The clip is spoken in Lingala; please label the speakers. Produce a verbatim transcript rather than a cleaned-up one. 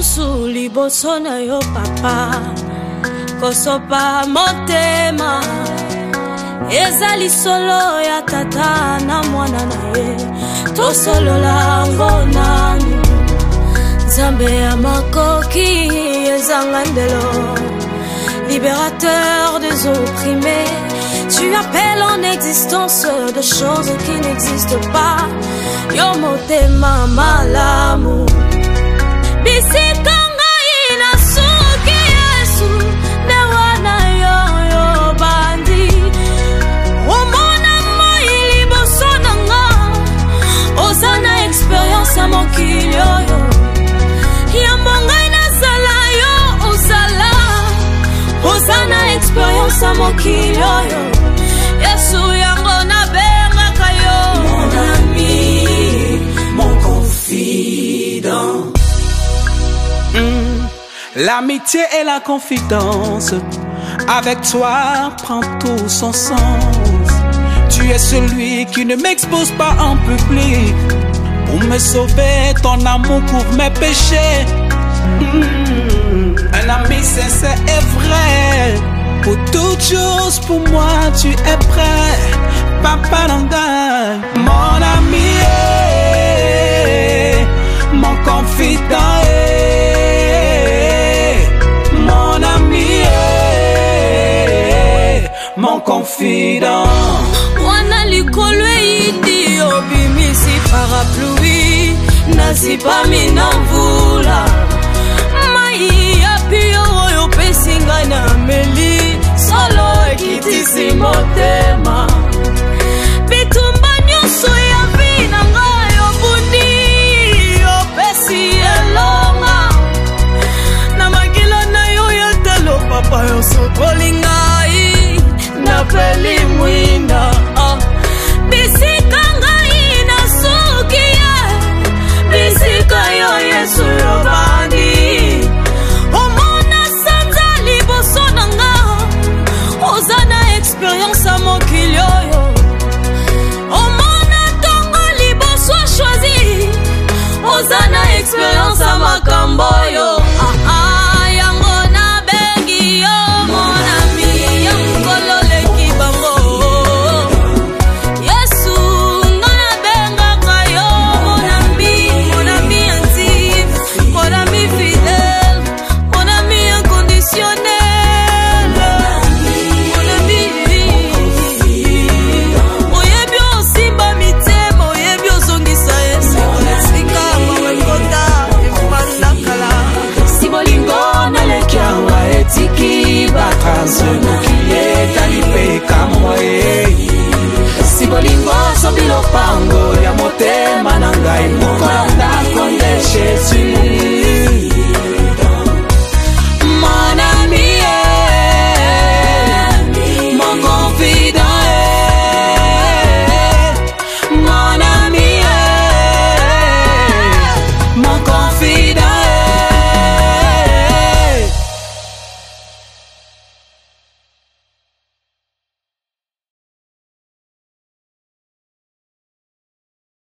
Speaker 1: lisusu liboso na yo papa kosopa motema eza lisolo ya tata na mwana na ye tosolola ngonanu Nzambe ya makoki ezanga ndelo libérateur des opprimés. Tu appelles en existence de choses qui n'existent pas. Yo motema malamu bisika ngai na suki Yesu newana yo yo bandi omona moi liboso nanga ozana expérience ya mokili oyo yambo ngai nazala yo ozala ozana expérience ya mokili oyo Yesu yango nabengaka yo mon ami mon confident.
Speaker 2: mm. L'amitié et la confidence avec toi prend tout son sens. Tu es celui qui ne m'expose pas en public pour me sauver, ton amour couvre mes péchés. mm. Un ami sincère et vrai, pour toutes choses, pour moi tu es prêt. Papa Nanga, mon ami, mon confident, mon ami, mon confident.
Speaker 1: Wana likolo idi obimisi parapluie nazipa minamvula mai apio oyo pesinga na meli solo ekitisi motema bitumba nyonso ya vina ngai obuni opesi elonga na makila na yo ya telo papa yo sokoli ngai na peli mwinda ah. Bisika ngai na suki ye bisika yo Yesu yo bandi omona sanza liboso nanga ozana expérience a moki